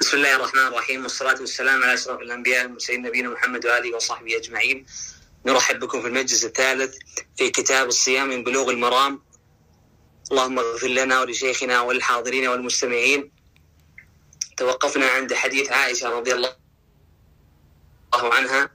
بسم الله الرحمن الرحيم، والصلاة والسلام على أشرف الأنبياء والمرسلين نبينا محمد وآله وصحبه أجمعين. نرحب بكم في المجلس الثالث في كتاب الصيام من بلوغ المرام. اللهم اغفر لنا ولشيخنا وللحاضرين والمستمعين. توقفنا عند حديث عائشة رضي الله عنها.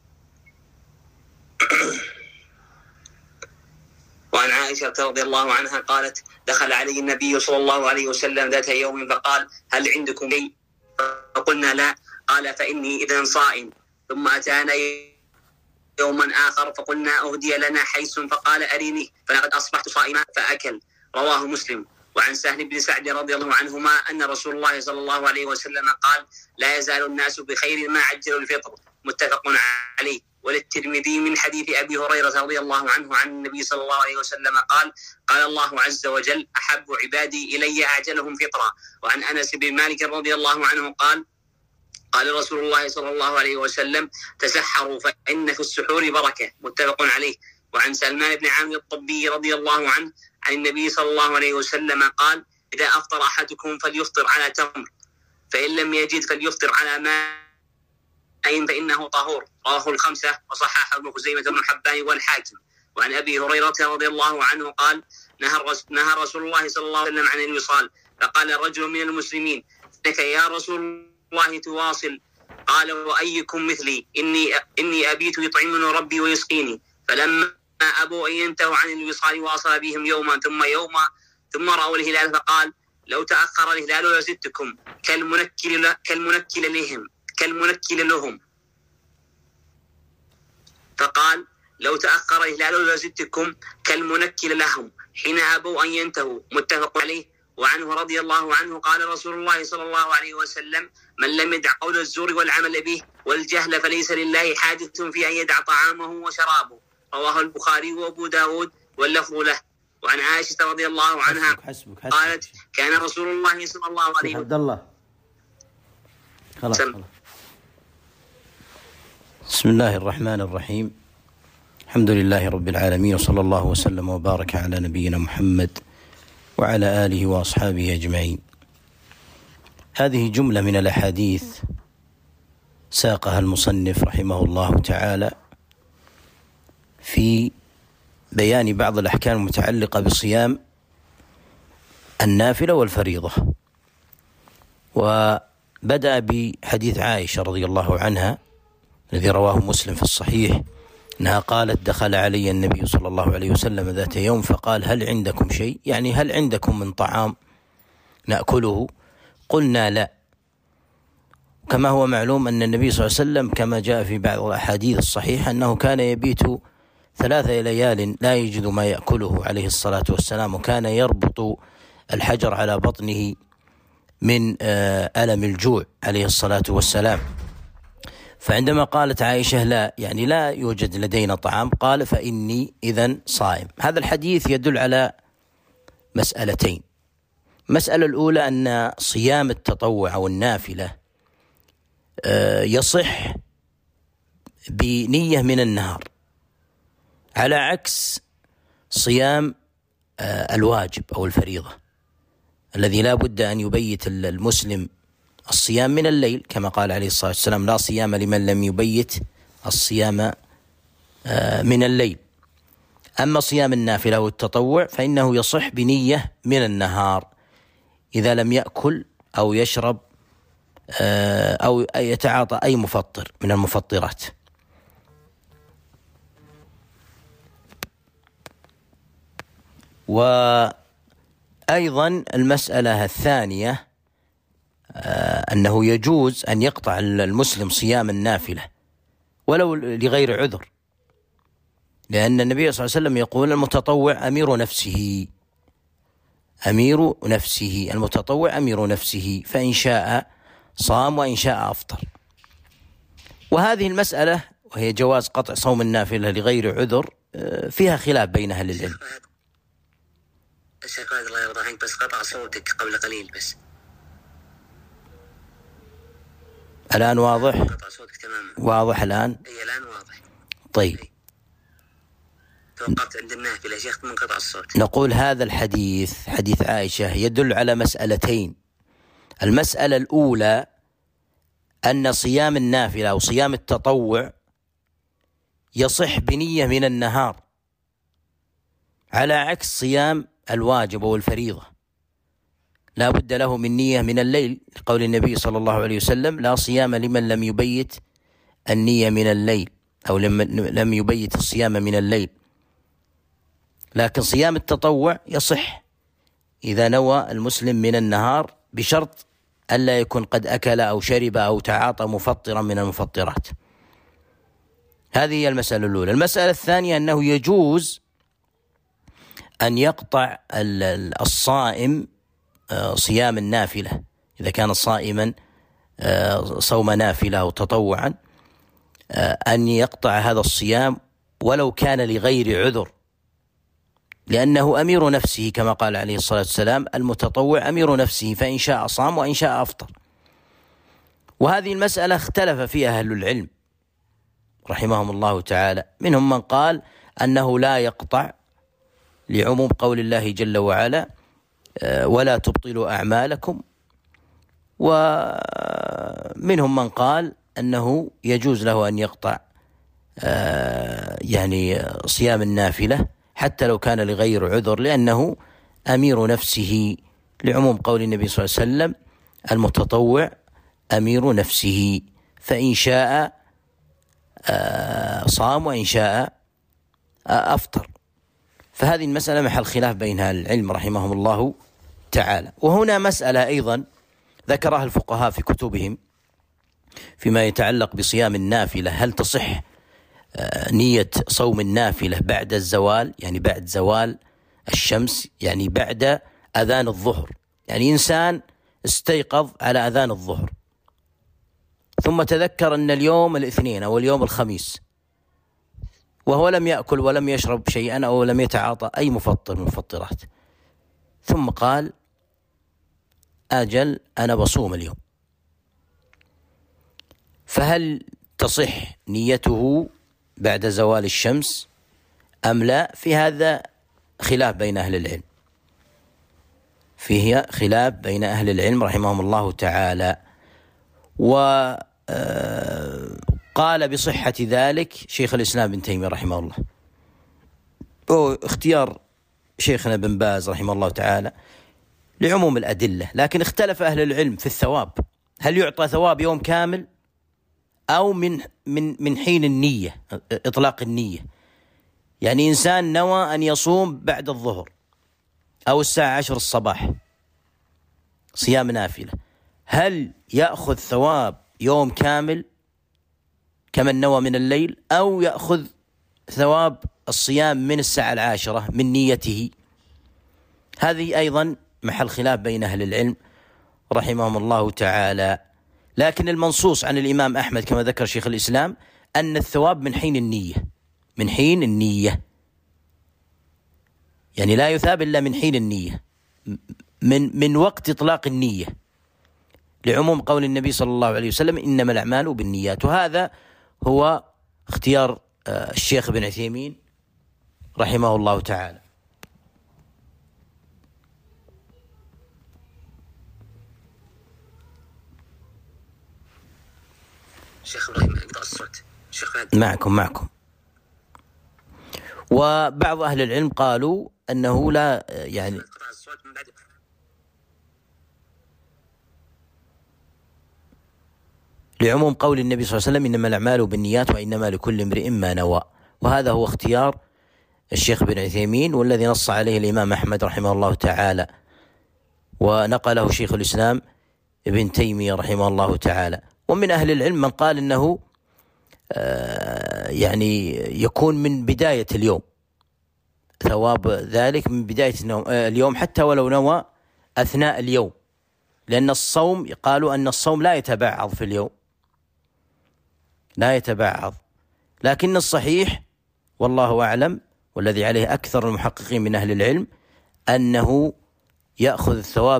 وعن عائشة رضي الله عنها قالت: دخل علي النبي صلى الله عليه وسلم ذات يوم فقال: هل عندكم شيء؟ فقلنا لا. قال: فإني إذن صائم. ثم أتانا يوما آخر فقلنا: أهدي لنا حيث، فقال: أريني، فلقد أصبحت صائما، فأكل. رواه مسلم. وعن سهل بن سعد رضي الله عنهما أن رسول الله صلى الله عليه وسلم قال: لا يزال الناس بخير ما عجلوا الفطر. متفق عليه. وللترمذي من حديث أبي هريرة رضي الله عنه عن النبي صلى الله عليه وسلم قال: قال الله عز وجل: أحب عبادي إلي أعجلهم فطرا. وعن أنس بن مالك رضي الله عنه قال: قال رسول الله صلى الله عليه وسلم: تسحروا فإن في السحور بركة. متفق عليه. وعن سلمان بن عامر الطبي رضي الله عنه عن النبي صلى الله عليه وسلم قال: إذا أفطر أحدكم فليفطر على تمر، فإن لم يجد فليفطر على ماء فإنه طهور. رواه الخمسة وصححه ابن خزيمة بن حبان والحاكم. وعن أبي هريرة رضي الله عنه قال: نهى رسول الله صلى الله عليه وسلم عن الوصال. فقال رجل من المسلمين: إنك يا رسول الله تواصل؟ قال: وأيكم مثلي؟ إني أبيت يطعمني ربي ويسقيني. فلما أبوا أن ينتهوا عن الوصال واصل بهم يوما ثم رأوا الهلال فقال: لو تأخر الهلال لزدتكم كالمنكل لهم. فقال: لو تأخر الهلال لزدتكم كالمنكل لهم حين أبوا أن ينتهوا. متفق عليه. وعنه رضي الله عنه قال رسول الله صلى الله عليه وسلم: من لم يدع قول الزور والعمل به والجهل فليس لله حاجة في أن يدع طعامه وشرابه. رواه البخاري وأبو داود واللفظ له. وعن عائشة رضي الله عنها قالت: كان رسول الله صلى الله عليه وسلم. عبد الله خلاص. بسم الله الرحمن الرحيم. الحمد لله رب العالمين، وصلى الله وسلم وبارك على نبينا محمد وعلى آله وأصحابه أجمعين. هذه جملة من الأحاديث ساقها المصنف رحمه الله تعالى في بيان بعض الأحكام المتعلقة بصيام النافلة والفريضة. وبدأ بحديث عائشة رضي الله عنها الذي رواه مسلم في الصحيح أنها قالت: دخل علي النبي صلى الله عليه وسلم ذات يوم فقال: هل عندكم شيء؟ يعني هل عندكم من طعام نأكله؟ قلنا لا. كما هو معلوم أن النبي صلى الله عليه وسلم كما جاء في بعض الأحاديث الصحيحة أنه كان يبيت 3 ليال لا يجد ما يأكله عليه الصلاة والسلام، وكان يربط الحجر على بطنه من ألم الجوع عليه الصلاة والسلام. فعندما قالت عائشة لا، يعني لا يوجد لدينا طعام، قال: فإني إذن صائم. هذا الحديث يدل على مسألتين. المسألة الأولى أن صيام التطوع أو النافلة يصح بنية من النهار، على عكس صيام الواجب أو الفريضة الذي لا بد أن يبيت المسلم الصيام من الليل، كما قال عليه الصلاة والسلام: لا صيام لمن لم يبيت الصيام من الليل. أما صيام النافلة والتطوع فإنه يصح بنية من النهار إذا لم يأكل أو يشرب أو يتعاطى أي مفطر من المفطرات. وأيضا المسألة الثانية أنه يجوز أن يقطع المسلم صيام النافلة ولو لغير عذر، لأن النبي صلى الله عليه وسلم يقول: المتطوع أمير نفسه، المتطوع أمير نفسه، فإن شاء صام وإن شاء أفطر. وهذه المسألة وهي جواز قطع صوم النافلة لغير عذر فيها خلاف بين أهل العلم. الشيخ الله يرضى عنك، بس قطع صوتك قبل قليل بس. الآن واضح؟ قطع صوتك تماما. واضح الآن؟ أي الآن واضح. طيب. توقفت عند النافلة يا شيخ من قطع الصوت. نقول هذا الحديث حديث عائشة يدل على مسألتين. المسألة الأولى أن صيام النافلة أو صيام التطوع يصح بنية من النهار، على عكس صيام الواجب والفريضة لا بد له من نية من الليل، لقول النبي صلى الله عليه وسلم: لا صيام لمن لم يبيت النية من الليل، أو لم يبيت الصيام من الليل. لكن صيام التطوع يصح إذا نوى المسلم من النهار، بشرط ألا يكون قد أكل أو شرب أو تعاطى مفطرا من المفطرات. هذه هي المسألة الأولى. المسألة الثانية أنه يجوز أن يقطع الصائم صيام النافلة، إذا كان صائما صوم نافلة أو تطوعا، أن يقطع هذا الصيام ولو كان لغير عذر، لأنه أمير نفسه كما قال عليه الصلاة والسلام: المتطوع أمير نفسه، فإن شاء صام وإن شاء أفطر. وهذه المسألة اختلف فيها أهل العلم رحمهم الله تعالى، منهم من قال أنه لا يقطع لعموم قول الله جل وعلا: ولا تبطلوا أعمالكم، ومنهم من قال أنه يجوز له أن يقطع يعني صيام النافلة حتى لو كان لغير عذر، لأنه أمير نفسه، لعموم قول النبي صلى الله عليه وسلم: المتطوع أمير نفسه، فإن شاء صام وإن شاء أفطر. فهذه المسألة محل خلاف بين أهل العلم رحمهم الله تعالى. وهنا مسألة أيضا ذكرها الفقهاء في كتبهم فيما يتعلق بصيام النافلة: هل تصح نية صوم النافلة بعد الزوال، يعني بعد زوال الشمس، يعني بعد أذان الظهر؟ يعني إنسان استيقظ على أذان الظهر ثم تذكر أن اليوم الاثنين أو اليوم الخميس، وهو لم يأكل ولم يشرب شيئا أو لم يتعاطى أي مفطر من المفطرات، ثم قال: أجل أنا بصوم اليوم. فهل تصح نيته بعد زوال الشمس أم لا؟ في هذا خلاف بين أهل العلم، فيه خلاف بين أهل العلم رحمهم الله تعالى. وقال بصحة ذلك شيخ الإسلام ابن تيمية رحمه الله، واختيار شيخنا بن باز رحمه الله تعالى لعموم الأدلة. لكن اختلف أهل العلم في الثواب، هل يعطى ثواب يوم كامل أو من حين النية، إطلاق النية؟ يعني إنسان نوى أن يصوم بعد الظهر أو الساعة 10 الصباح صيام نافلة، هل يأخذ ثواب يوم كامل كمن نوى من الليل، أو يأخذ ثواب الصيام من الساعة 10 من نيته؟ هذه أيضا محل خلاف بين أهل العلم رحمهم الله تعالى. لكن المنصوص عن الإمام أحمد كما ذكر شيخ الإسلام أن الثواب من حين النية، من حين النية، يعني لا يثاب إلا من حين النية، من وقت إطلاق النية، لعموم قول النبي صلى الله عليه وسلم: إنما الأعمال بالنيات. وهذا هو اختيار الشيخ ابن عثيمين رحمه الله تعالى. شيخ إبراهيم اقطع الصوت. شيخ معكم. وبعض أهل العلم قالوا أنه لا، يعني لعموم قول النبي صلى الله عليه وسلم: إنما الأعمال بالنيات وإنما لكل امرئ ما نوى. وهذا هو اختيار الشيخ ابن عثيمين، والذي نص عليه الإمام أحمد رحمه الله تعالى، ونقله شيخ الإسلام ابن تيمية رحمه الله تعالى. ومن أهل العلم من قال إنه يعني يكون من بداية اليوم، ثواب ذلك من بداية اليوم حتى ولو نوى أثناء اليوم، لأن الصوم قالوا أن الصوم لا يتبعض في اليوم، لا يتبعض. لكن الصحيح والله أعلم والذي عليه أكثر المحققين من أهل العلم أنه يأخذ الثواب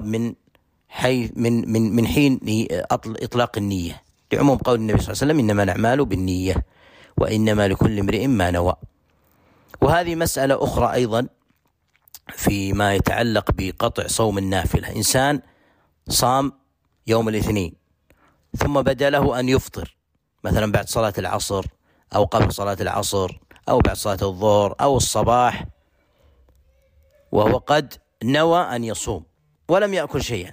من حين إطلاق النية، لعموم قول النبي صلى الله عليه وسلم: إنما الأعمال بالنية وإنما لكل امرئ ما نوى. وهذه مسألة أخرى أيضا فيما يتعلق بقطع صوم النافلة: إنسان صام يوم الاثنين ثم بدا له أن يفطر مثلا بعد صلاة العصر أو قبل صلاة العصر أو بعد صلاة الظهر أو الصباح، وهو قد نوى أن يصوم ولم يأكل شيئا،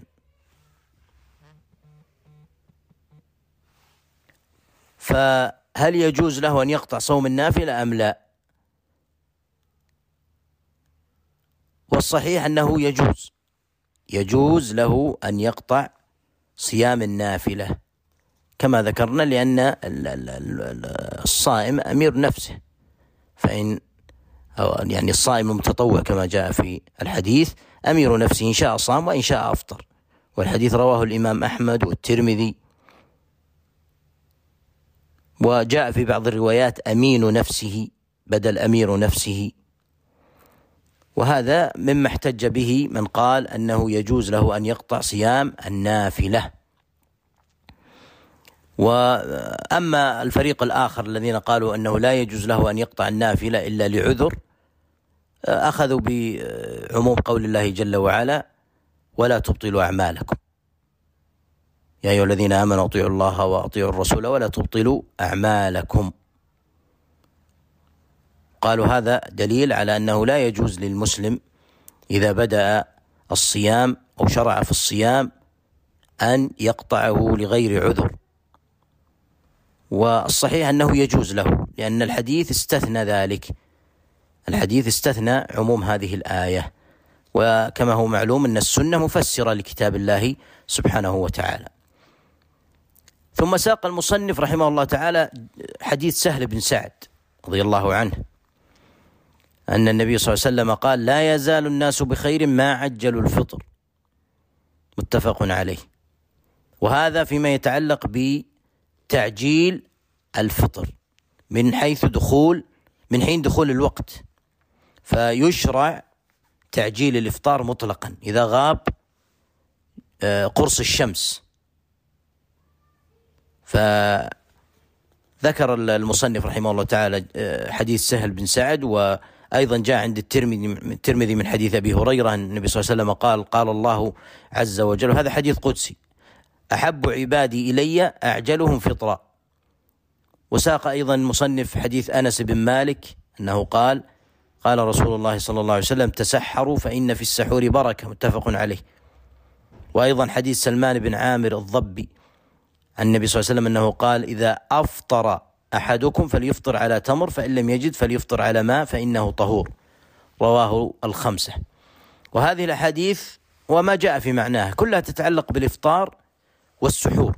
فهل يجوز له أن يقطع صوم النافلة أم لا؟ والصحيح أنه يجوز له أن يقطع صيام النافلة كما ذكرنا، لأن الصائم أمير نفسه، فإن يعني الصائم المتطوع كما جاء في الحديث أمير نفسه، إن شاء صام وإن شاء أفطر، والحديث رواه الإمام أحمد والترمذي، وجاء في بعض الروايات أمين نفسه بدل أمير نفسه، وهذا مما احتج به من قال أنه يجوز له أن يقطع صيام النافلة. وأما الفريق الآخر الذين قالوا أنه لا يجوز له أن يقطع النافلة إلا لعذر، أخذوا بعموم قول الله جل وعلا: ولا تبطلوا أعمالكم يا أيها الذين آمنوا أطيعوا الله وأطيعوا الرسول ولا تبطلوا أعمالكم. قالوا هذا دليل على أنه لا يجوز للمسلم إذا بدأ الصيام أو شرع في الصيام أن يقطعه لغير عذر، والصحيح أنه يجوز له، لأن الحديث استثنى ذلك، الحديث استثنى عموم هذه الآية، وكما هو معلوم أن السنة مفسرة لكتاب الله سبحانه وتعالى. ثم ساق المصنف رحمه الله تعالى حديث سهل بن سعد رضي الله عنه أن النبي صلى الله عليه وسلم قال: لا يزال الناس بخير ما عجلوا الفطر، متفق عليه. وهذا فيما يتعلق بتعجيل الفطر من حين دخول الوقت، فيشرع تعجيل الإفطار مطلقا إذا غاب قرص الشمس. فذكر المصنف رحمه الله تعالى حديث سهل بن سعد، وأيضا جاء عند الترمذي من حديث أبي هريرة أن النبي صلى الله عليه وسلم قال الله عز وجل، هذا حديث قدسي: أحب عبادي إلي أعجلهم فطرا. وساق أيضا المصنف حديث أنس بن مالك أنه قال رسول الله صلى الله عليه وسلم: تسحروا فإن في السحور بركة، متفق عليه. وأيضا حديث سلمان بن عامر الضبي عن النبي صلى الله عليه وسلم أنه قال: إذا أفطر أحدكم فليفطر على تمر، فإن لم يجد فليفطر على ماء فإنه طهور، رواه الخمسة. وهذه الأحاديث وما جاء في معناها كلها تتعلق بالإفطار والسحور،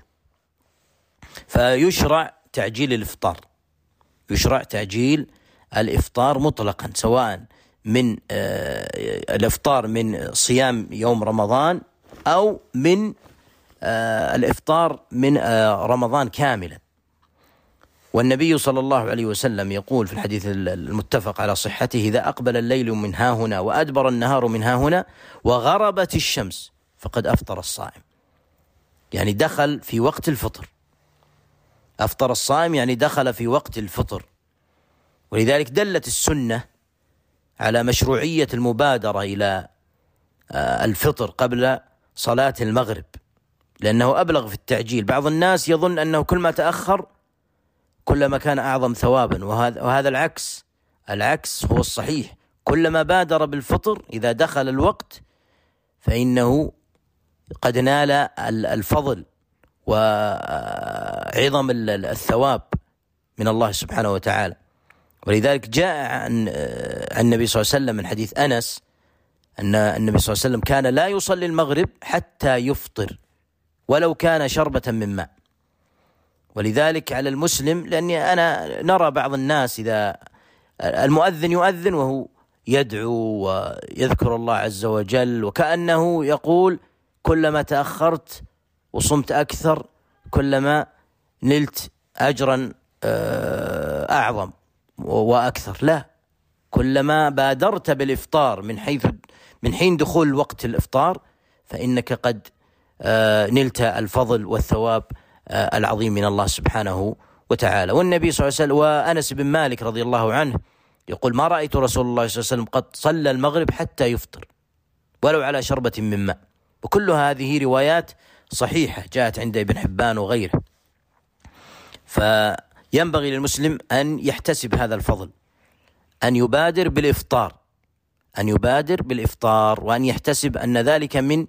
فيشرع تعجيل الإفطار، يشرع تعجيل الإفطار مطلقا، سواء من الإفطار من صيام يوم رمضان أو من الإفطار من رمضان كاملا. والنبي صلى الله عليه وسلم يقول في الحديث المتفق على صحته: إذا أقبل الليل من ها هنا وأدبر النهار من ها هنا وغربت الشمس فقد أفطر الصائم، يعني دخل في وقت الفطر. أفطر الصائم يعني دخل في وقت الفطر. ولذلك دلت السنة على مشروعية المبادرة إلى الفطر قبل صلاة المغرب، لأنه أبلغ في التعجيل. بعض الناس يظن أنه كل ما تأخر كلما كان أعظم ثوابا، وهذا العكس هو الصحيح. كلما بادر بالفطر إذا دخل الوقت فإنه قد نال الفضل وعظم الثواب من الله سبحانه وتعالى. ولذلك جاء عن النبي صلى الله عليه وسلم من حديث أنس أن النبي صلى الله عليه وسلم كان لا يصلي المغرب حتى يفطر ولو كان شربة من ماء. ولذلك على المسلم، لأني أنا نرى بعض الناس إذا المؤذن يؤذن وهو يدعو ويذكر الله عز وجل، وكأنه يقول: كلما تأخرت وصمت أكثر كلما نلت أجرا أعظم وأكثر. لا، كلما بادرت بالإفطار من حين دخول وقت الإفطار فإنك قد نلت الفضل والثواب العظيم من الله سبحانه وتعالى. والنبي صلى الله عليه وسلم، وأنس بن مالك رضي الله عنه يقول: ما رأيت رسول الله صلى الله عليه وسلم قد صلى المغرب حتى يفطر ولو على شربة من ماء. وكل هذه روايات صحيحة جاءت عند ابن حبان وغيره. فينبغي للمسلم أن يحتسب هذا الفضل، أن يبادر بالإفطار، وأن يحتسب أن ذلك من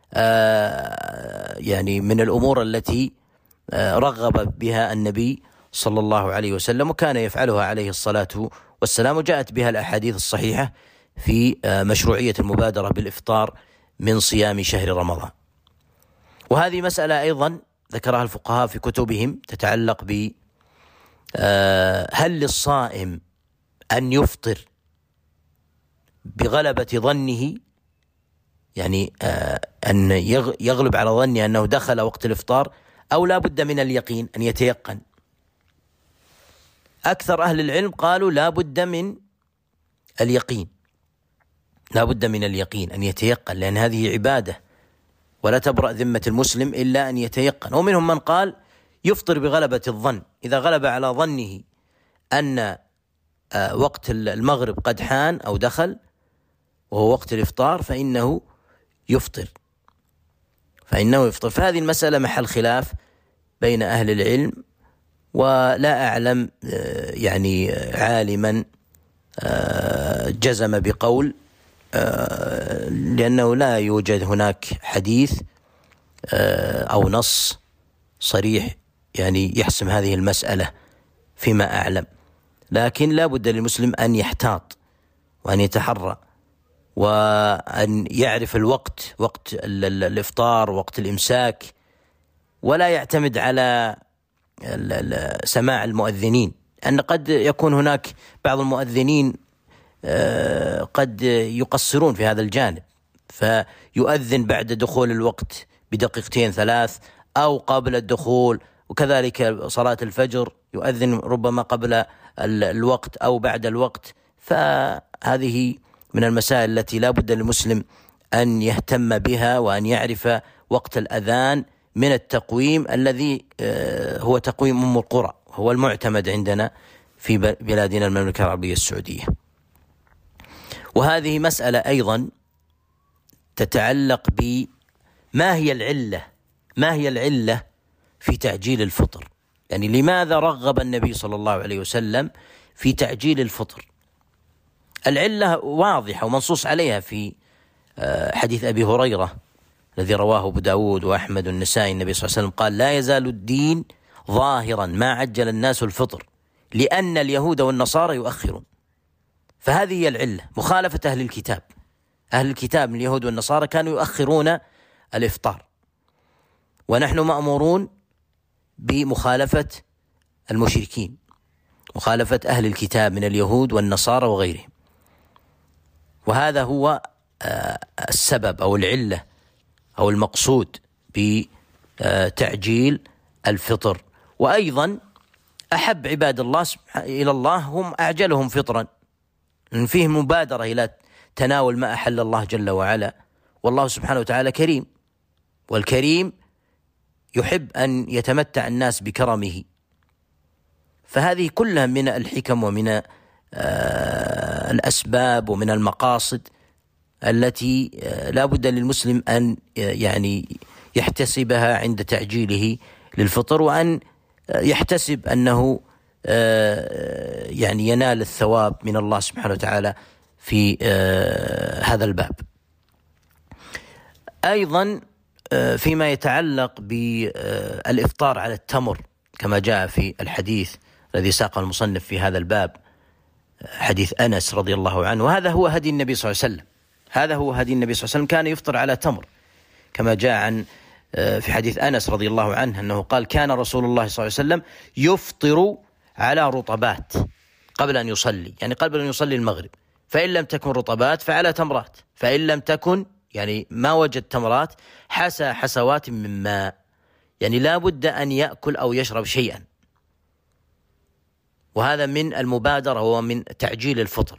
من الأمور التي رغب بها النبي صلى الله عليه وسلم، وكان يفعلها عليه الصلاة والسلام، وجاءت بها الأحاديث الصحيحة في مشروعية المبادرة بالإفطار من صيام شهر رمضان. وهذه مسألة أيضا ذكرها الفقهاء في كتبهم تتعلق ب هل للصائم أن يفطر بغلبة ظنه، يعني أن يغلب على ظنه أنه دخل وقت الإفطار، أو لا بد من اليقين أن يتيقن؟ أكثر أهل العلم قالوا لا بد من اليقين أن يتيقن، لأن هذه عبادة ولا تبرأ ذمة المسلم إلا أن يتيقن. ومنهم من قال يفطر بغلبة الظن، إذا غلب على ظنه أن وقت المغرب قد حان أو دخل وهو وقت الإفطار فإنه يفطر. فهذه المسألة محل خلاف بين أهل العلم، ولا أعلم عالما جزم بقول، لأنه لا يوجد هناك حديث أو نص صريح يحسم هذه المسألة فيما أعلم. لكن لا بد للمسلم أن يحتاط وأن يتحرى، وأن يعرف الوقت، وقت الإفطار، وقت الإمساك، ولا يعتمد على سماع المؤذنين، أن قد يكون هناك بعض المؤذنين قد يقصرون في هذا الجانب، فيؤذن بعد دخول الوقت بدقيقتين 3 أو قبل الدخول، وكذلك صلاة الفجر يؤذن ربما قبل الوقت أو بعد الوقت. فهذه من المسائل التي لا بد للمسلم أن يهتم بها، وأن يعرف وقت الأذان من التقويم الذي هو تقويم أم القرى، هو المعتمد عندنا في بلادنا المملكة العربية السعودية. وهذه مسألة أيضا تتعلق بما هي العلة في تعجيل الفطر، يعني لماذا رغب النبي صلى الله عليه وسلم في تعجيل الفطر؟ العلة واضحة ومنصوص عليها في حديث أبي هريرة الذي رواه أبو داود وأحمد والنسائي. النبي صلى الله عليه وسلم قال: لا يزال الدين ظاهرا ما عجل الناس الفطر لأن اليهود والنصارى يؤخرون. فهذه هي العلة، مخالفة أهل الكتاب. أهل الكتاب من اليهود والنصارى كانوا يؤخرون الإفطار، ونحن مأمورون بمخالفة المشركين، مخالفة أهل الكتاب من اليهود والنصارى وغيرهم. وهذا هو السبب أو العلة أو المقصود بتعجيل الفطر. وأيضا أحب عباد الله إلى الله هم أعجلهم فطرا، إن فيه مبادرة إلى تناول ما أحل الله جل وعلا، والله سبحانه وتعالى كريم، والكريم يحب أن يتمتع الناس بكرمه. فهذه كلها من الحكم ومن الأسباب ومن المقاصد التي لا بد للمسلم أن يحتسبها عند تعجيله للفطر، وأن يحتسب أنه ينال الثواب من الله سبحانه وتعالى في هذا الباب. أيضا فيما يتعلق بالإفطار على التمر كما جاء في الحديث الذي ساقه المصنف في هذا الباب، حديث أنس رضي الله عنه، وهذا هو هدي النبي صلى الله عليه وسلم. هذا هو هدي النبي صلى الله عليه وسلم، كان يفطر على تمر كما جاء عن في حديث أنس رضي الله عنه أنه قال: كان رسول الله صلى الله عليه وسلم يفطر على رطبات قبل أن يصلي، يعني قبل أن يصلي المغرب، فإن لم تكن رطبات فعلى تمرات، فإن لم تكن ما وجد تمرات حسى حسوات من ماء، يعني لا بد أن يأكل أو يشرب شيئا. وهذا من المبادرة ومن تعجيل الفطر.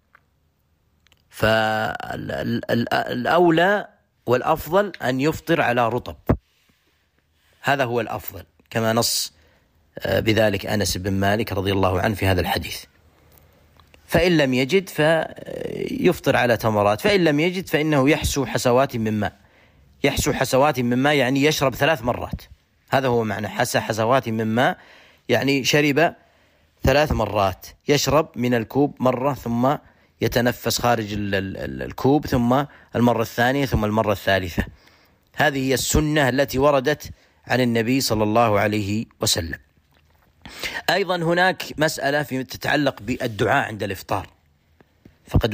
فالأولى والأفضل أن يفطر على رطب، هذا هو الأفضل كما نص بذلك أنس بن مالك رضي الله عنه في هذا الحديث. فإن لم يجد فيفطر على تمرات، فإن لم يجد فإنه يحسو حسوات من ماء، يحسو حسوات من ماء يعني يشرب 3 مرات، هذا هو معنى حسى حسوات من ماء، يعني شرب 3 مرات، يشرب من الكوب مرة ثم يتنفس خارج الكوب ثم المرة الثانية ثم المرة الثالثة. هذه هي السنة التي وردت عن النبي صلى الله عليه وسلم. أيضا هناك مسألة تتعلق بالدعاء عند الإفطار، فقد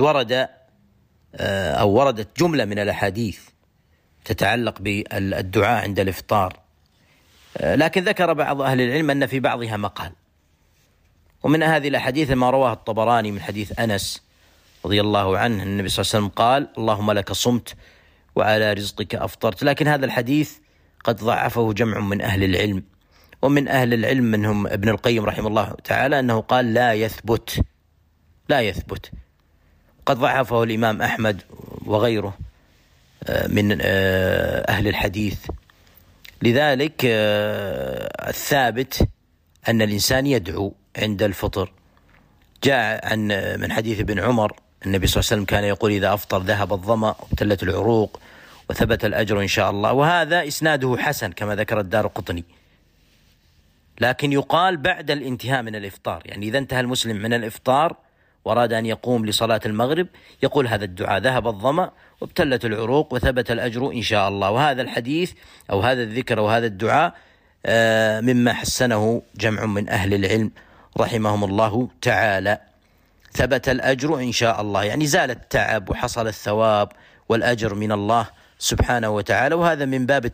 وردت جملة من الأحاديث تتعلق بالدعاء عند الإفطار، لكن ذكر بعض أهل العلم أن في بعضها مقال. ومن هذه الأحاديث ما رواه الطبراني من حديث أنس رضي الله عنه، النبي صلى الله عليه وسلم قال: اللهم لك صمت وعلى رزقك أفطرت. لكن هذا الحديث قد ضعفه جمع من أهل العلم، ومن أهل العلم منهم ابن القيم رحمه الله تعالى أنه قال لا يثبت. قد ضعفه الإمام أحمد وغيره من أهل الحديث. لذلك الثابت أن الإنسان يدعو عند الفطر. جاء من حديث ابن عمر النبي صلى الله عليه وسلم كان يقول: إذا أفطر ذهب الظمأ وابتلت العروق وثبت الأجر إن شاء الله. وهذا إسناده حسن كما ذكر الدارقطني، لكن يقال بعد الانتهاء من الإفطار، يعني إذا انتهى المسلم من الإفطار وأراد أن يقوم لصلاة المغرب يقول هذا الدعاء: ذهب الظمأ وابتلت العروق وثبت الأجر إن شاء الله. وهذا الحديث أو هذا الذكر أو هذا الدعاء مما حسنه جمع من أهل العلم رحمهم الله تعالى. ثبت الأجر إن شاء الله، يعني زال التعب وحصل الثواب والأجر من الله سبحانه وتعالى. وهذا من باب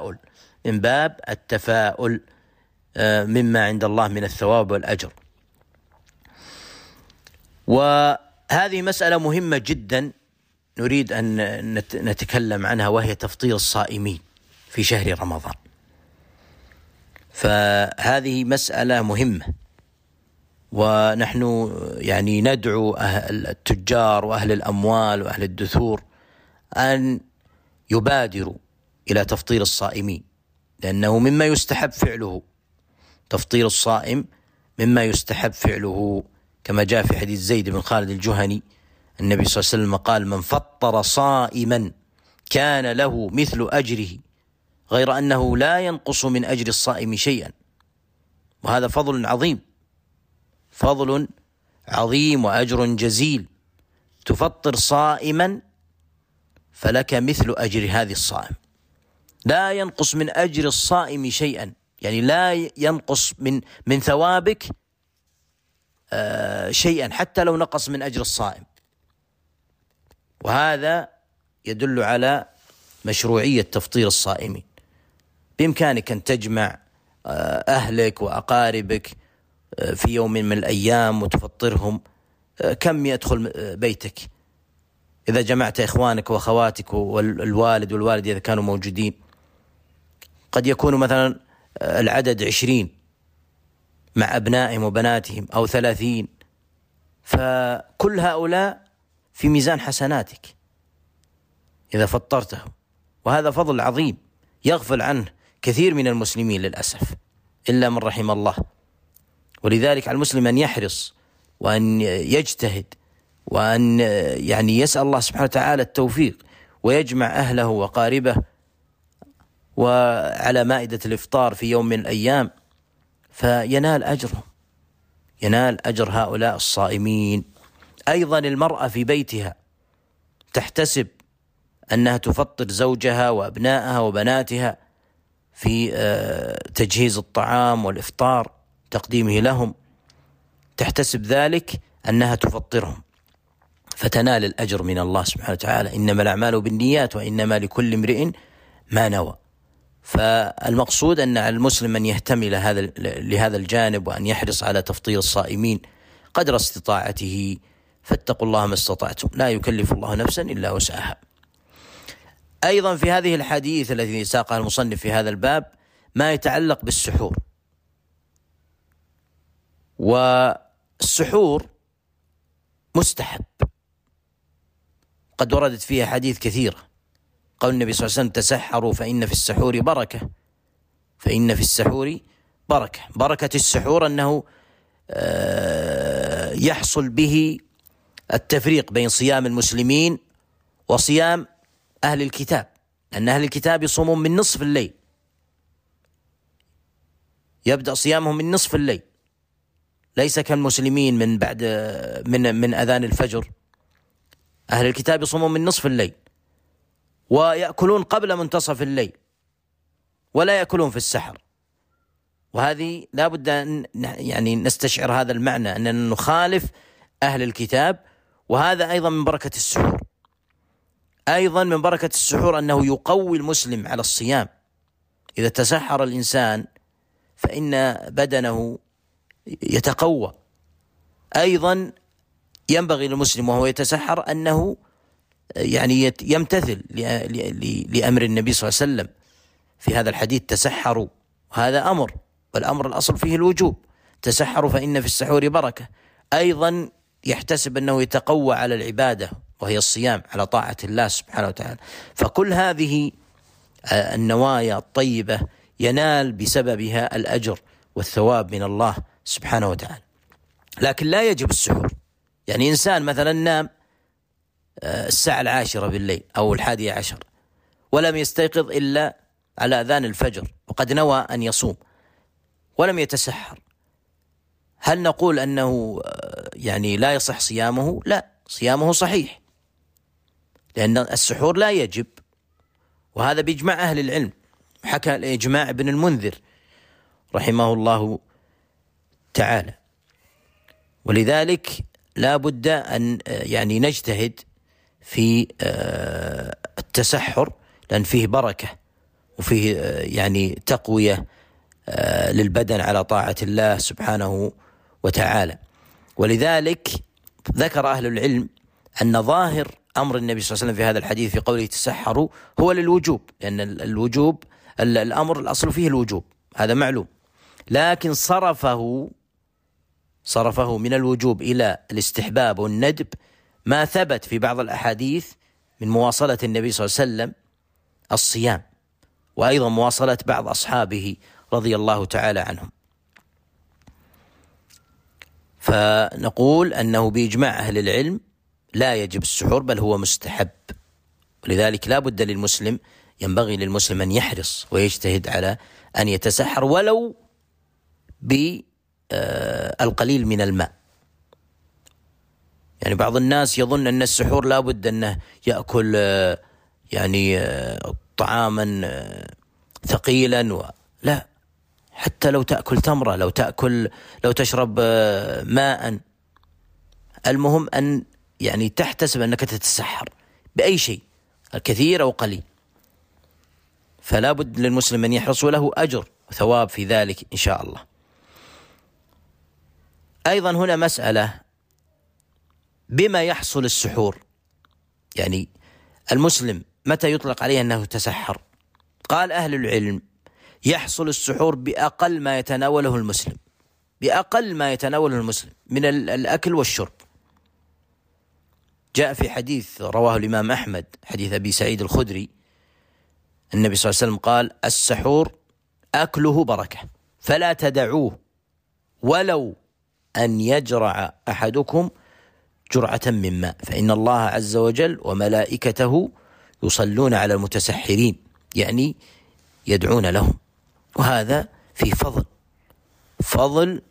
التفاؤل مما عند الله من الثواب والأجر. وهذه مسألة مهمة جدا نريد أن نتكلم عنها، وهي تفطير الصائمين في شهر رمضان. فهذه مسألة مهمة، ونحن يعني ندعو أهل التجار وأهل الأموال وأهل الدثور أن يبادروا إلى تفطير الصائمين، لأنه مما يستحب فعله. تفطير الصائم مما يستحب فعله، كما جاء في حديث زيد بن خالد الجهني النبي صلى الله عليه وسلم قال: من فطر صائما كان له مثل أجره غير أنه لا ينقص من أجر الصائم شيئا. وهذا فضل عظيم وأجر جزيل. تفطر صائما فلك مثل أجر هذه الصائم، لا ينقص من أجر الصائم شيئا، يعني لا ينقص من ثوابك شيئا حتى لو نقص من أجر الصائم. وهذا يدل على مشروعية تفطير الصائمين. بإمكانك أن تجمع أهلك وأقاربك في يوم من الأيام وتفطرهم. كم يدخل بيتك إذا جمعت إخوانك وأخواتك والوالد والوالد إذا كانوا موجودين؟ قد يكون مثلا العدد 20 مع أبنائهم وبناتهم أو 30، فكل هؤلاء في ميزان حسناتك إذا فطرتهم. وهذا فضل عظيم يغفل عنه كثير من المسلمين للأسف إلا من رحم الله. ولذلك على المسلم أن يحرص وأن يجتهد وأن يعني يسأل الله سبحانه وتعالى التوفيق، ويجمع أهله وقاربه وعلى مائدة الإفطار في يوم من الأيام، فينال أجرهم، ينال أجر هؤلاء الصائمين. أيضا المرأة في بيتها تحتسب أنها تفطر زوجها وأبنائها وبناتها في تجهيز الطعام والإفطار، تقديمه لهم، تحتسب ذلك أنها تفطرهم فتنال الأجر من الله سبحانه وتعالى. إنما الأعمال بالنيات وإنما لكل امرئ ما نوى. فالمقصود أن على المسلم أن يهتم لهذا الجانب، وأن يحرص على تفطير الصائمين قدر استطاعته. فاتقوا الله ما استطعتم، لا يكلف الله نفسا إلا وسعها. أيضا في هذه الحديث التي ساقها المصنف في هذا الباب ما يتعلق بالسحور. والسحور مستحب، قد وردت فيها حديث كثيرة. قال النبي صلى الله عليه وسلم: تسحروا فإن في السحور بركة، فإن في السحور بركة. بركة السحور أنه يحصل به التفريق بين صيام المسلمين وصيام أهل الكتاب، أن أهل الكتاب يصومون من نصف الليل، يبدأ صيامهم من نصف الليل، ليس كالمسلمين من بعد من أذان الفجر. أهل الكتاب يصومون من نصف الليل ويأكلون قبل منتصف الليل ولا يأكلون في السحر. وهذه لا بد أن يعني نستشعر هذا المعنى، أننا نخالف أهل الكتاب. وهذا أيضا من بركة السحور، أيضا من بركة السحور أنه يقوي المسلم على الصيام. إذا تسحر الإنسان فإن بدنه يتقوى. أيضا ينبغي للمسلم وهو يتسحر أنه يعني يمتثل لأمر النبي صلى الله عليه وسلم في هذا الحديث: تسحروا. هذا أمر، والأمر الأصل فيه الوجوب. تسحروا فإن في السحور بركة. أيضا يحتسب أنه يتقوى على العبادة وهي الصيام، على طاعة الله سبحانه وتعالى. فكل هذه النوايا الطيبة ينال بسببها الأجر والثواب من الله سبحانه وتعالى. لكن لا يجب السحور. يعني إنسان مثلا نام الساعة 10 بالليل أو 11 ولم يستيقظ إلا على أذان الفجر وقد نوى أن يصوم ولم يتسحر، هل نقول أنه يعني لا يصح صيامه؟ لا، صيامه صحيح، لأن السحور لا يجب، وهذا بإجماع أهل العلم. حكى الإجماع ابن المنذر رحمه الله تعالى. ولذلك لا بد أن يعني نجتهد في التسحر، لأن فيه بركة وفيه يعني تقوية للبدن على طاعة الله سبحانه وتعالى. ولذلك ذكر أهل العلم أن ظاهر أمر النبي صلى الله عليه وسلم في هذا الحديث في قوله تسحروا هو للوجوب، لأن الوجوب الأمر الأصل فيه الوجوب، هذا معلوم. لكن صرفه من الوجوب إلى الاستحباب والندب ما ثبت في بعض الأحاديث من مواصلة النبي صلى الله عليه وسلم الصيام، وأيضا مواصلة بعض أصحابه رضي الله تعالى عنهم. فنقول أنه بإجماع أهل العلم لا يجب السحور بل هو مستحب. ولذلك لا بد للمسلم، ينبغي للمسلم أن يحرص ويجتهد على أن يتسحر ولو بالقليل من الماء. يعني بعض الناس يظن أن السحور لا بد أنه يأكل يعني طعاما ثقيلا لا، حتى لو تأكل تمرة، لو تشرب ماء، المهم أن يعني تحتسب أنك تتسحر بأي شيء، الكثير أو قليل. فلا بد للمسلم أن يحرص، وله أجر وثواب في ذلك إن شاء الله. أيضا هنا مسألة: بما يحصل السحور؟ يعني المسلم متى يطلق عليه أنه تسحر؟ قال أهل العلم: يحصل السحور بأقل ما يتناوله المسلم، بأقل ما يتناوله المسلم من الأكل والشرب. جاء في حديث رواه الإمام أحمد، حديث أبي سعيد الخدري، النبي صلى الله عليه وسلم قال: السحور أكله بركة فلا تدعوه ولو أن يجرع أحدكم جرعة من ماء، فإن الله عز وجل وملائكته يصلون على المتسحرين، يعني يدعون لهم. وهذا في فضل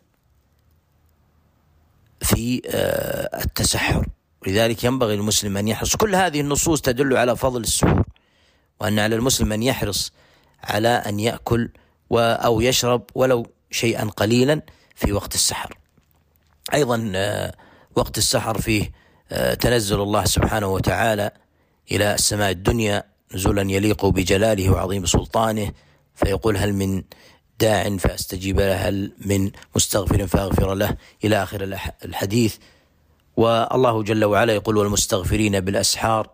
في التسحر. ولذلك ينبغي المسلم أن يحرص. كل هذه النصوص تدل على فضل السحور، وأن على المسلم أن يحرص على أن يأكل أو يشرب ولو شيئا قليلا في وقت السحر. أيضا وقت السحر فيه تنزل الله سبحانه وتعالى إلى السماء الدنيا نزولا يليق بجلاله وعظيم سلطانه، فيقول: هل من داع فأستجيب له، هل من مستغفر فأغفر له، إلى آخر الحديث. والله جل وعلا يقول: والمستغفرين بالأسحار،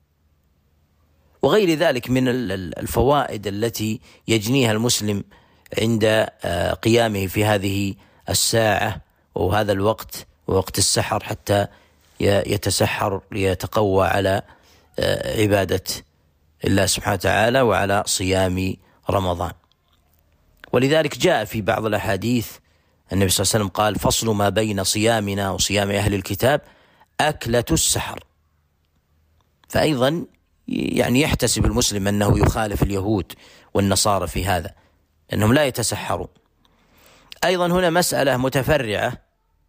وغير ذلك من الفوائد التي يجنيها المسلم عند قيامه في هذه الساعة وهذا الوقت ووقت السحر، حتى يتسحر ليتقوى على عبادة الله سبحانه وتعالى وعلى صيام رمضان. ولذلك جاء في بعض الأحاديث النبي صلى الله عليه وسلم قال: فصل ما بين صيامنا وصيام أهل الكتاب أكلة السحر. فأيضا يعني يحتسب المسلم أنه يخالف اليهود والنصارى في هذا، أنهم لا يتسحروا. أيضا هنا مسألة متفرعة،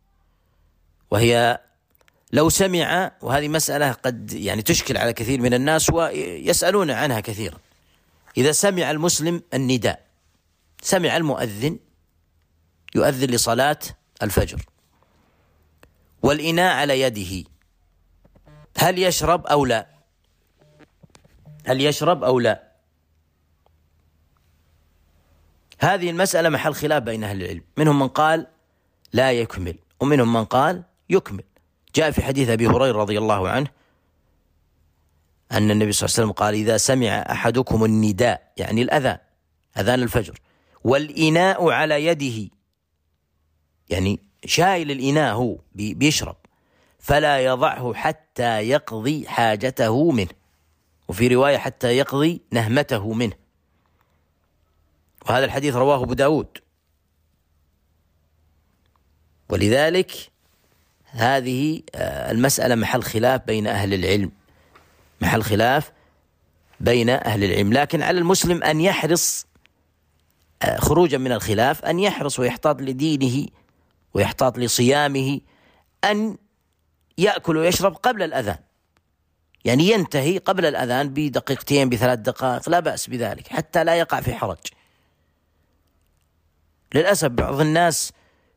وهي لو سمع، وهذه مسألة قد يعني تشكل على كثير من الناس ويسألون عنها كثيرا، إذا سمع المسلم النداء، سمع المؤذن يؤذن لصلاة الفجر والإناء على يده، هل يشرب أو لا؟ هل يشرب أو لا؟ هذه المسألة محل خلاف بين أهل العلم، منهم من قال لا يكمل ومنهم من قال يكمل. جاء في حديث أبي هريرة رضي الله عنه أن النبي صلى الله عليه وسلم قال إذا سمع أحدكم النداء، يعني الأذان، أذان الفجر، والإناء على يده، يعني شايل الإناء هو بيشرب، فلا يضعه حتى يقضي حاجته منه، وفي رواية حتى يقضي نهمته منه، وهذا الحديث رواه أبو داود. ولذلك هذه المسألة محل خلاف بين أهل العلم، محل خلاف بين أهل العلم. لكن على المسلم أن يحرص خروجا من الخلاف، أن يحرص ويحتاط لدينه ويحتاط لصيامه، أن يأكل ويشرب قبل الأذان، يعني ينتهي قبل الأذان بدقيقتين بثلاث دقائق، لا بأس بذلك حتى لا يقع في حرج. للأسف بعض الناس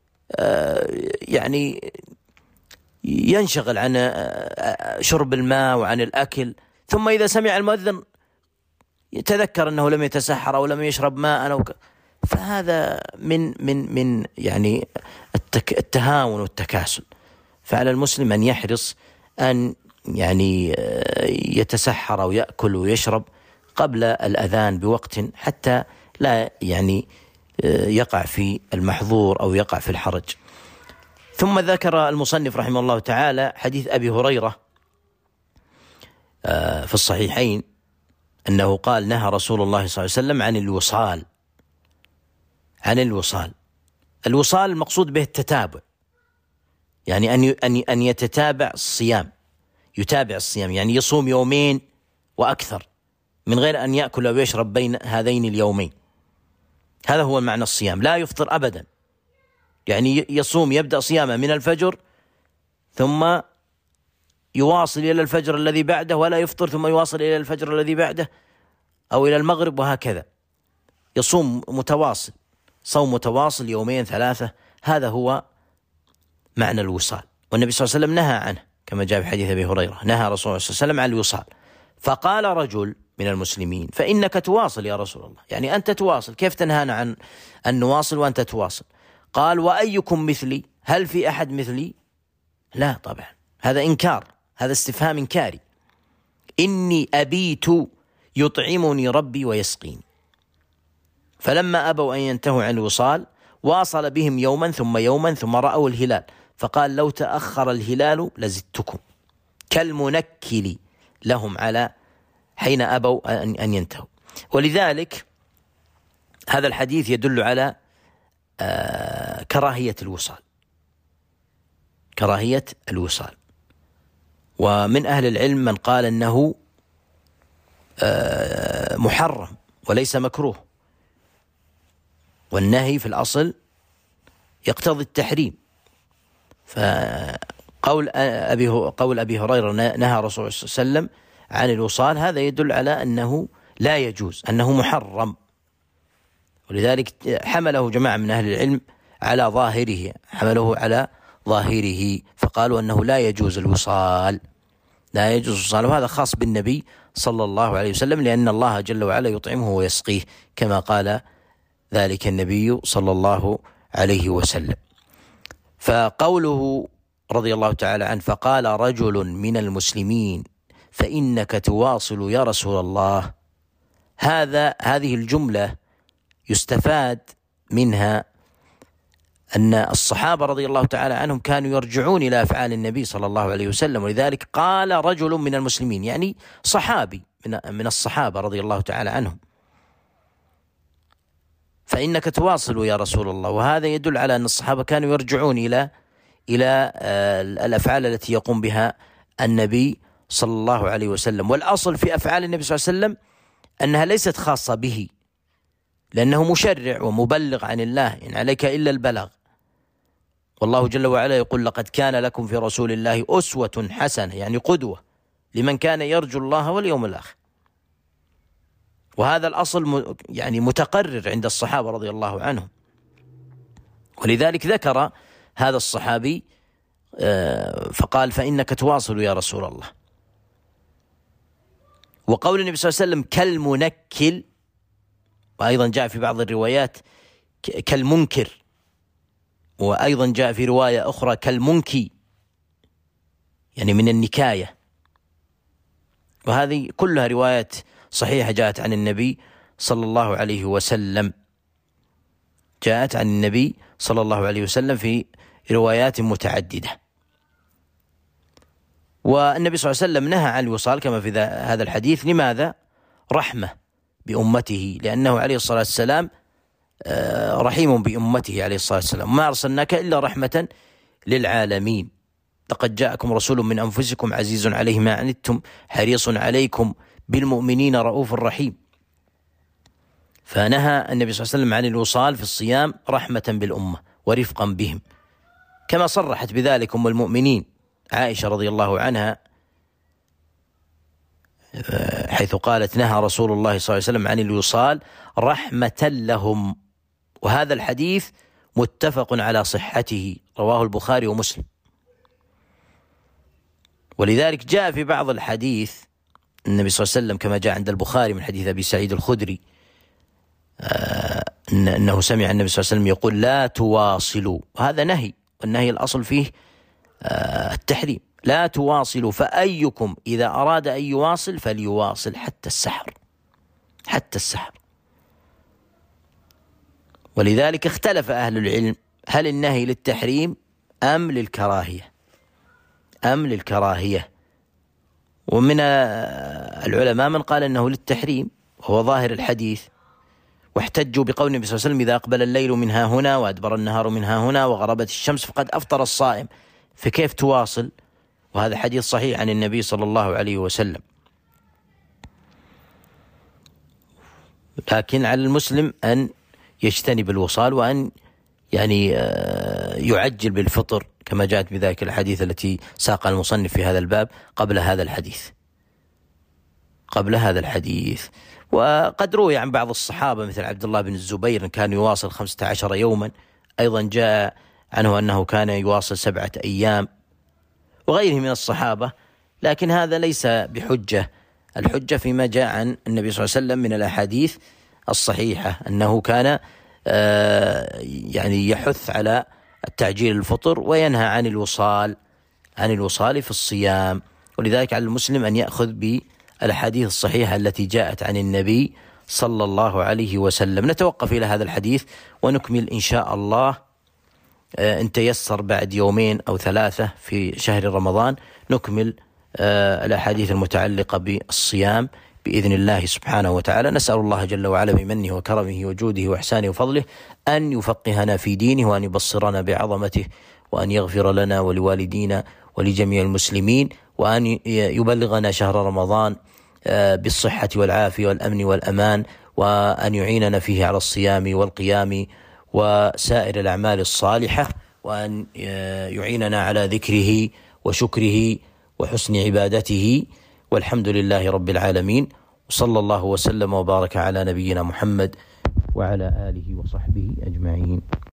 يعني ينشغل عن شرب الماء وعن الأكل، ثم إذا سمع المؤذن يتذكر أنه لم يتسحر أو لم يشرب ماء فهذا من يعني التهاون والتكاسل. فعلى المسلم أن يحرص أن يعني يتسحر أو يأكل ويشرب قبل الأذان بوقت، حتى لا يعني يقع في المحظور أو يقع في الحرج. ثم ذكر المصنف رحمه الله تعالى حديث أبي هريرة في الصحيحين أنه قال نهى رسول الله صلى الله عليه وسلم عن الوصال. عن الوصال، الوصال المقصود به التتابع، يعني أن يتتابع الصيام، يتابع الصيام، يعني يصوم يومين وأكثر من غير أن يأكل ويشرب بين هذين اليومين. هذا هو معنى الصيام، لا يفطر أبدا، يعني يصوم، يبدأ صيامه من الفجر ثم يواصل إلى الفجر الذي بعده ولا يفطر، ثم يواصل إلى الفجر الذي بعده أو إلى المغرب، وهكذا يصوم متواصل، صوم متواصل يومين ثلاثة. هذا هو معنى الوصال، والنبي صلى الله عليه وسلم نهى عنه كما جاء في حديث أبي هريرة، نهى رسول الله صلى الله عليه وسلم عن الوصال. فقال رجل من المسلمين فإنك تواصل يا رسول الله، يعني أنت تواصل، كيف تنهانا عن أن نواصل وأنت تواصل؟ قال وأيكم مثلي، هل في أحد مثلي؟ لا طبعا، هذا إنكار، هذا استفهام إنكاري. إني أبيت يطعمني ربي ويسقيني. فلما أبوا أن ينتهوا عن الوصال واصل بهم يوما ثم يوما ثم رأوا الهلال، فقال لو تأخر الهلال لزدتكم، كالمنكل لهم على حين أبوا أن ينتهوا. ولذلك هذا الحديث يدل على كراهية الوصال، كراهية الوصال. ومن أهل العلم من قال أنه محرم وليس مكروه، والنهي في الأصل يقتضي التحريم. فقول أبي هريرة نهى رسول الله صلى الله عليه وسلم عن الوصال، هذا يدل على أنه لا يجوز، أنه محرم. ولذلك حمله جماعة من أهل العلم على ظاهره، حمله على ظاهره، فقالوا أنه لا يجوز الوصال، لا يجوز الوصال. وهذا خاص بالنبي صلى الله عليه وسلم، لأن الله جل وعلا يطعمه ويسقيه كما قال ذلك النبي صلى الله عليه وسلم. فقوله رضي الله تعالى عنه فقال رجل من المسلمين فإنك تواصل يا رسول الله، هذه الجملة يستفاد منها أن الصحابة رضي الله تعالى عنهم كانوا يرجعون إلى أفعال النبي صلى الله عليه وسلم، ولذلك قال رجل من المسلمين، يعني صحابي من الصحابة رضي الله تعالى عنهم، فإنك تواصل يا رسول الله. وهذا يدل على أن الصحابة كانوا يرجعون إلى الأفعال التي يقوم بها النبي صلى الله عليه وسلم. والأصل في أفعال النبي صلى الله عليه وسلم أنها ليست خاصة به، لأنه مشرع ومبلغ عن الله، إن عليك إلا البلاغ. والله جل وعلا يقول: لقد كان لكم في رسول الله أسوة حسنة، يعني قدوة لمن كان يرجو الله واليوم الآخر. وهذا الأصل يعني متقرر عند الصحابة رضي الله عنهم. ولذلك ذكر هذا الصحابي فقال: فإنك تواصل يا رسول الله. وقول النبي صلى الله عليه وسلم كالمنكل، وأيضا جاء في بعض الروايات كالمنكر، وأيضا جاء في رواية أخرى كالمنكي، يعني من النكاية. وهذه كلها روايات صحيحة جاءت عن النبي صلى الله عليه وسلم، جاءت عن النبي صلى الله عليه وسلم في روايات متعددة. والنبي صلى الله عليه وسلم نهى عن الوصال كما في هذا الحديث. لماذا؟ رحمة بأمته، لأنه عليه الصلاة والسلام رحيم بأمته عليه الصلاة والسلام. ما أرسلناك إلا رحمة للعالمين. لقد جاءكم رسول من أنفسكم عزيز عليه ما عنتم حريص عليكم بالمؤمنين رؤوف رحيم. فنهى النبي صلى الله عليه وسلم عن الوصال في الصيام رحمة بالأمة ورفقا بهم، كما صرحت بذلك أم المؤمنين عائشة رضي الله عنها، حيث قالت: نهى رسول الله صلى الله عليه وسلم عن الوصال رحمة لهم. وهذا الحديث متفق على صحته، رواه البخاري ومسلم. ولذلك جاء في بعض الحديث النبي صلى الله عليه وسلم كما جاء عند البخاري من حديث أبي سعيد الخدري أنه سمع النبي صلى الله عليه وسلم يقول: لا تواصلوا. وهذا نهي، والنهي الأصل فيه التحريم. لا تواصلوا، فأيكم إذا أراد أن يواصل فليواصل حتى السحر، حتى السحر. ولذلك اختلف أهل العلم هل النهي للتحريم أم للكراهية. ومن العلماء من قال أنه للتحريم، وهو ظاهر الحديث، واحتجوا بقول النبي صلى الله عليه وسلم: إذا أقبل الليل من ها هنا وأدبر النهار من ها هنا وغربت الشمس فقد أفطر الصائم. فكيف تواصل؟ وهذا حديث صحيح عن النبي صلى الله عليه وسلم. لكن على المسلم أن يجتنب الوصال، وأن يعني يعجل بالفطر كما جاءت بذلك الحديث التي ساق المصنف في هذا الباب قبل هذا الحديث. وقد روي عن بعض الصحابة مثل عبد الله بن الزبير كان يواصل 15 يوما. أيضا جاء عنه أنه كان يواصل 7 أيام، وغيره من الصحابة. لكن هذا ليس بحجة. الحجة فيما جاء عن النبي صلى الله عليه وسلم من الأحاديث الصحيحة أنه كان يعني يحث على التعجيل الفطر وينهى عن الوصال في الصيام. ولذلك على المسلم أن يأخذ بالأحاديث الصحيحة التي جاءت عن النبي صلى الله عليه وسلم. نتوقف إلى هذا الحديث ونكمل إن شاء الله إن تيسر بعد 2 أو 3 في شهر رمضان، نكمل الأحاديث المتعلقة بالصيام بإذن الله سبحانه وتعالى. نسأل الله جل وعلا بمنه وكرمه وجوده وإحسانه وفضله أن يفقهنا في دينه، وأن يبصرنا بعظمته، وأن يغفر لنا ولوالدينا ولجميع المسلمين، وأن يبلغنا شهر رمضان بالصحة والعافية والأمن والأمان، وأن يعيننا فيه على الصيام والقيام وسائر الأعمال الصالحة، وأن يعيننا على ذكره وشكره وحسن عبادته. والحمد لله رب العالمين، وصلى الله وسلم وبارك على نبينا محمد وعلى آله وصحبه أجمعين.